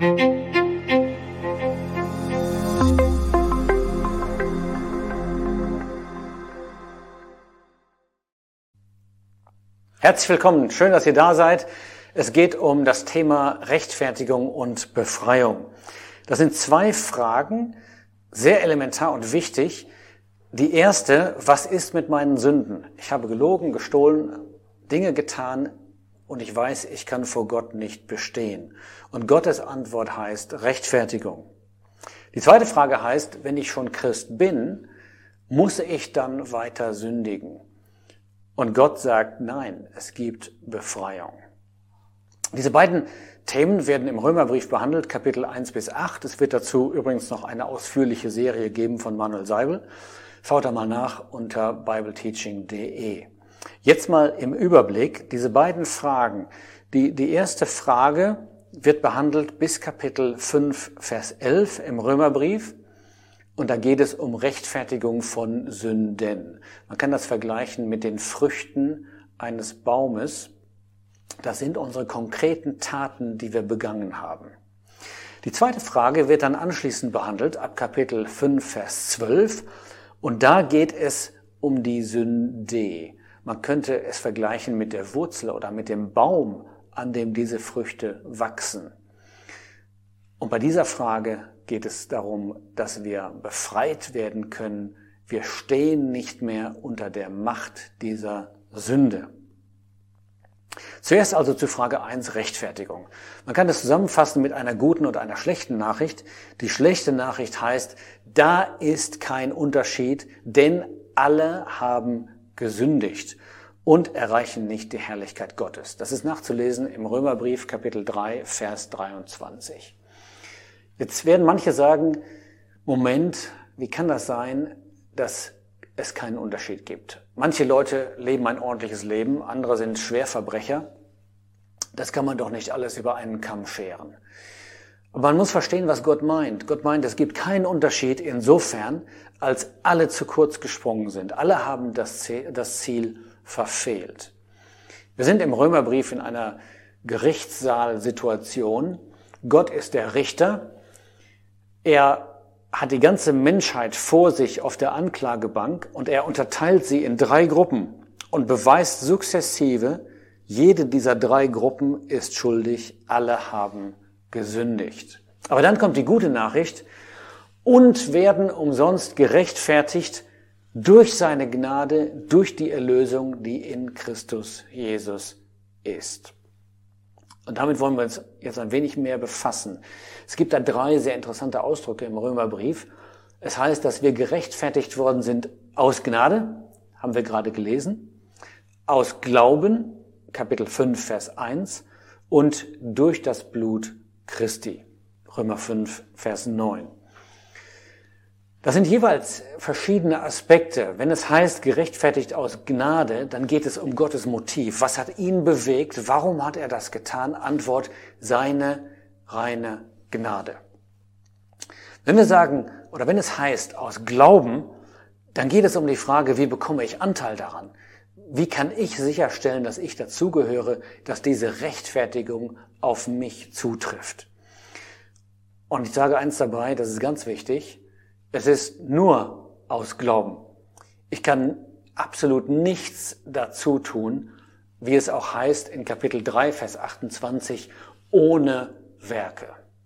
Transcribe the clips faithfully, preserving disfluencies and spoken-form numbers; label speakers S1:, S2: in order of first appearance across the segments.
S1: Herzlich willkommen, schön, dass ihr da seid. Es geht um das Thema Rechtfertigung und Befreiung. Das sind zwei Fragen, sehr elementar und wichtig. Die erste, was ist mit meinen Sünden? Ich habe gelogen, gestohlen, Dinge getan und ich weiß, ich kann vor Gott nicht bestehen. Und Gottes Antwort heißt Rechtfertigung. Die zweite Frage heißt, wenn ich schon Christ bin, muss ich dann weiter sündigen? Und Gott sagt, nein, es gibt Befreiung. Diese beiden Themen werden im Römerbrief behandelt, Kapitel eins bis acht. Es wird dazu übrigens noch eine ausführliche Serie geben von Manuel Seibel. Schaut da mal nach unter bible teaching punkt de. Jetzt mal im Überblick, diese beiden Fragen. Die, die erste Frage wird behandelt bis Kapitel fünf, Vers elf im Römerbrief. Und da geht es um Rechtfertigung von Sünden. Man kann das vergleichen mit den Früchten eines Baumes. Das sind unsere konkreten Taten, die wir begangen haben. Die zweite Frage wird dann anschließend behandelt, ab Kapitel fünf, Vers zwölf. Und da geht es um die Sünde. Man könnte es vergleichen mit der Wurzel oder mit dem Baum, an dem diese Früchte wachsen. Und bei dieser Frage geht es darum, dass wir befreit werden können. Wir stehen nicht mehr unter der Macht dieser Sünde. Zuerst also zu Frage eins, Rechtfertigung. Man kann das zusammenfassen mit einer guten und einer schlechten Nachricht. Die schlechte Nachricht heißt, da ist kein Unterschied, denn alle haben gesündigt und erreichen nicht die Herrlichkeit Gottes. Das ist nachzulesen im Römerbrief Kapitel drei, Vers dreiundzwanzig. Jetzt werden manche sagen, Moment, wie kann das sein, dass es keinen Unterschied gibt? Manche Leute leben ein ordentliches Leben, andere sind Schwerverbrecher. Das kann man doch nicht alles über einen Kamm scheren. Aber man muss verstehen, was Gott meint. Gott meint, es gibt keinen Unterschied insofern, als alle zu kurz gesprungen sind. Alle haben das Ziel verfehlt. Wir sind im Römerbrief in einer Gerichtssaalsituation. Gott ist der Richter. Er hat die ganze Menschheit vor sich auf der Anklagebank und er unterteilt sie in drei Gruppen und beweist sukzessive, jede dieser drei Gruppen ist schuldig, alle haben gesündigt. Aber dann kommt die gute Nachricht und werden umsonst gerechtfertigt durch seine Gnade, durch die Erlösung, die in Christus Jesus ist. Und damit wollen wir uns jetzt ein wenig mehr befassen. Es gibt da drei sehr interessante Ausdrücke im Römerbrief. Es heißt, dass wir gerechtfertigt worden sind aus Gnade, haben wir gerade gelesen, aus Glauben, Kapitel fünf, Vers eins, und durch das Blut Christi, Römer fünf, Vers neun. Das sind jeweils verschiedene Aspekte. Wenn es heißt, gerechtfertigt aus Gnade, dann geht es um Gottes Motiv. Was hat ihn bewegt? Warum hat er das getan? Antwort, seine reine Gnade. Wenn wir sagen, oder wenn es heißt, aus Glauben, dann geht es um die Frage, wie bekomme ich Anteil daran? Wie kann ich sicherstellen, dass ich dazugehöre, dass diese Rechtfertigung auf mich zutrifft? Und ich sage eins dabei, das ist ganz wichtig, es ist nur aus Glauben. Ich kann absolut nichts dazu tun, wie es auch heißt in Kapitel drei, Vers achtundzwanzig, ohne Werke.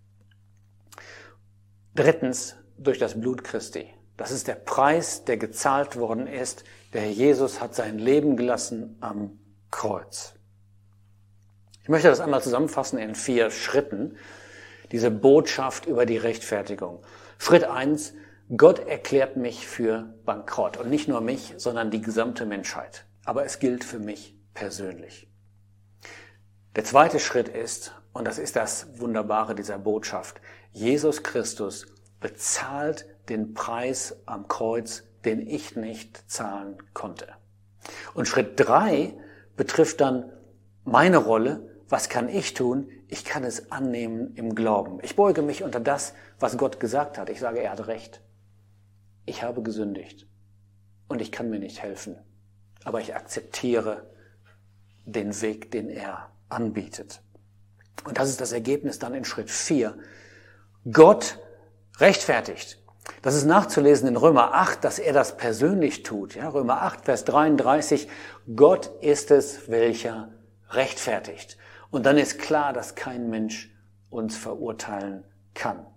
S1: Drittens, durch das Blut Christi. Das ist der Preis, der gezahlt worden ist. Der Herr Jesus hat sein Leben gelassen am Kreuz. Ich möchte das einmal zusammenfassen in vier Schritten, diese Botschaft über die Rechtfertigung. Schritt eins, Gott erklärt mich für bankrott. Und nicht nur mich, sondern die gesamte Menschheit. Aber es gilt für mich persönlich. Der zweite Schritt ist, und das ist das Wunderbare dieser Botschaft, Jesus Christus bezahlt den Preis am Kreuz, den ich nicht zahlen konnte. Und Schritt drei betrifft dann meine Rolle. Was kann ich tun? Ich kann es annehmen im Glauben. Ich beuge mich unter das, was Gott gesagt hat. Ich sage, er hat recht. Ich habe gesündigt und ich kann mir nicht helfen. Aber ich akzeptiere den Weg, den er anbietet. Und das ist das Ergebnis dann in Schritt vier. Gott rechtfertigt. Das ist nachzulesen in Römer acht, dass er das persönlich tut. Ja, Römer acht, Vers dreiunddreißig. Gott ist es, welcher rechtfertigt. Und dann ist klar, dass kein Mensch uns verurteilen kann.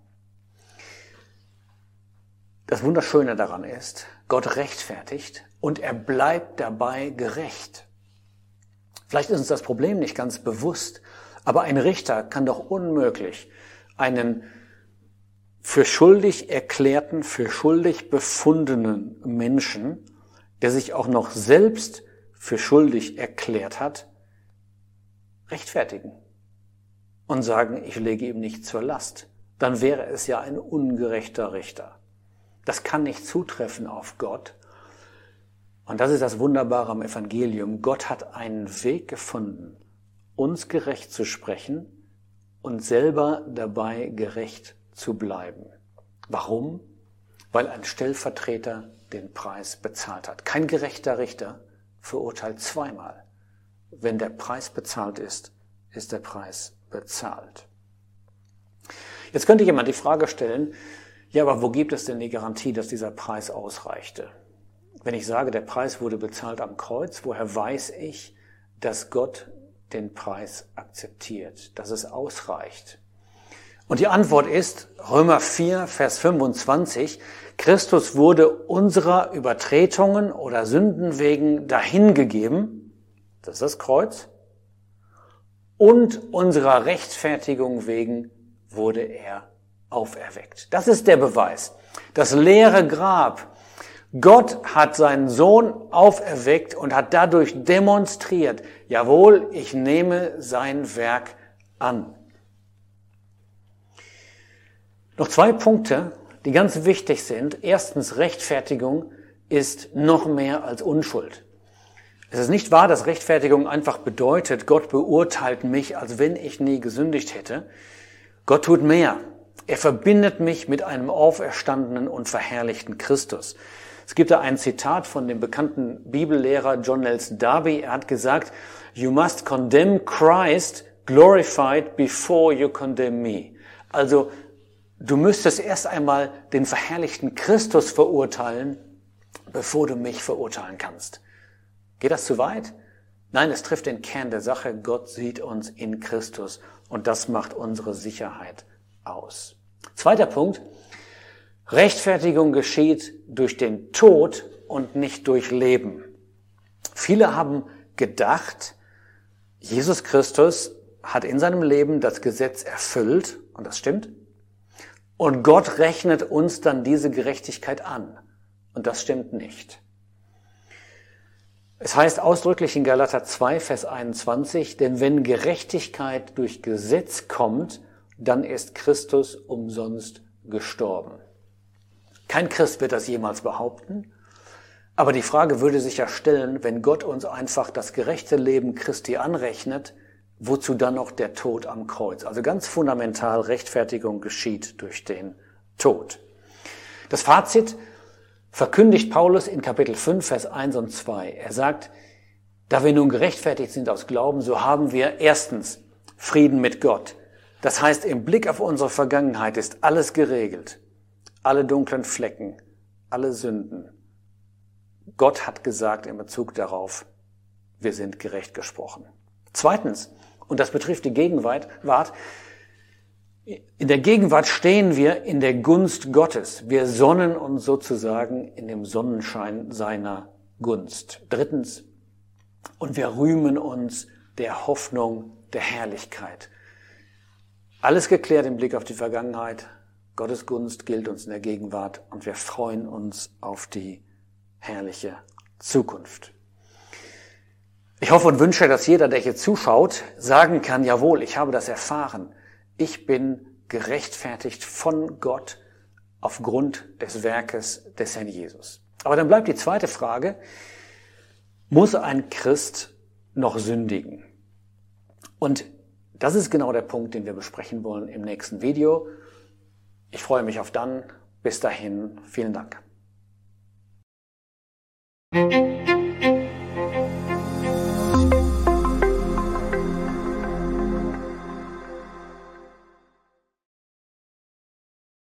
S1: Das Wunderschöne daran ist, Gott rechtfertigt und er bleibt dabei gerecht. Vielleicht ist uns das Problem nicht ganz bewusst, aber ein Richter kann doch unmöglich einen für schuldig erklärten, für schuldig befundenen Menschen, der sich auch noch selbst für schuldig erklärt hat, rechtfertigen und sagen, ich lege ihm nicht zur Last. Dann wäre es ja ein ungerechter Richter. Das kann nicht zutreffen auf Gott. Und das ist das Wunderbare am Evangelium. Gott hat einen Weg gefunden, uns gerecht zu sprechen und selber dabei gerecht zu bleiben. Warum? Weil ein Stellvertreter den Preis bezahlt hat. Kein gerechter Richter verurteilt zweimal. Wenn der Preis bezahlt ist, ist der Preis bezahlt. Jetzt könnte jemand die Frage stellen, ja, aber wo gibt es denn die Garantie, dass dieser Preis ausreichte? Wenn ich sage, der Preis wurde bezahlt am Kreuz, woher weiß ich, dass Gott den Preis akzeptiert, dass es ausreicht? Und die Antwort ist Römer vier, Vers fünfundzwanzig, Christus wurde unserer Übertretungen oder Sünden wegen dahingegeben, das ist das Kreuz, und unserer Rechtfertigung wegen wurde er auferweckt. Das ist der Beweis. Das leere Grab. Gott hat seinen Sohn auferweckt und hat dadurch demonstriert, jawohl, ich nehme sein Werk an. Noch zwei Punkte, die ganz wichtig sind. Erstens, Rechtfertigung ist noch mehr als Unschuld. Es ist nicht wahr, dass Rechtfertigung einfach bedeutet, Gott beurteilt mich, als wenn ich nie gesündigt hätte. Gott tut mehr. Er verbindet mich mit einem auferstandenen und verherrlichten Christus. Es gibt da ein Zitat von dem bekannten Bibellehrer John Nelson Darby. Er hat gesagt, "You must condemn Christ glorified before you condemn me." Also, du müsstest erst einmal den verherrlichten Christus verurteilen, bevor du mich verurteilen kannst. Geht das zu weit? Nein, es trifft den Kern der Sache. Gott sieht uns in Christus und das macht unsere Sicherheit aus. Zweiter Punkt. Rechtfertigung geschieht durch den Tod und nicht durch Leben. Viele haben gedacht, Jesus Christus hat in seinem Leben das Gesetz erfüllt, und das stimmt, und Gott rechnet uns dann diese Gerechtigkeit an, und das stimmt nicht. Es heißt ausdrücklich in Galater zwei, Vers einundzwanzig, denn wenn Gerechtigkeit durch Gesetz kommt, dann ist Christus umsonst gestorben. Kein Christ wird das jemals behaupten, aber die Frage würde sich ja stellen, wenn Gott uns einfach das gerechte Leben Christi anrechnet, wozu dann noch der Tod am Kreuz? Also ganz fundamental, Rechtfertigung geschieht durch den Tod. Das Fazit verkündigt Paulus in Kapitel fünf, Vers eins und zwei. Er sagt, da wir nun gerechtfertigt sind aus Glauben, so haben wir erstens Frieden mit Gott. Das heißt, im Blick auf unsere Vergangenheit ist alles geregelt. Alle dunklen Flecken, alle Sünden. Gott hat gesagt in Bezug darauf, wir sind gerecht gesprochen. Zweitens, und das betrifft die Gegenwart, in der Gegenwart stehen wir in der Gunst Gottes. Wir sonnen uns sozusagen in dem Sonnenschein seiner Gunst. Drittens, und wir rühmen uns der Hoffnung der Herrlichkeit. Alles geklärt im Blick auf die Vergangenheit. Gottes Gunst gilt uns in der Gegenwart und wir freuen uns auf die herrliche Zukunft. Ich hoffe und wünsche, dass jeder, der hier zuschaut, sagen kann, jawohl, ich habe das erfahren. Ich bin gerechtfertigt von Gott aufgrund des Werkes des Herrn Jesus. Aber dann bleibt die zweite Frage, muss ein Christ noch sündigen? Und das ist genau der Punkt, den wir besprechen wollen im nächsten Video. Ich freue mich auf dann. Bis dahin, vielen Dank.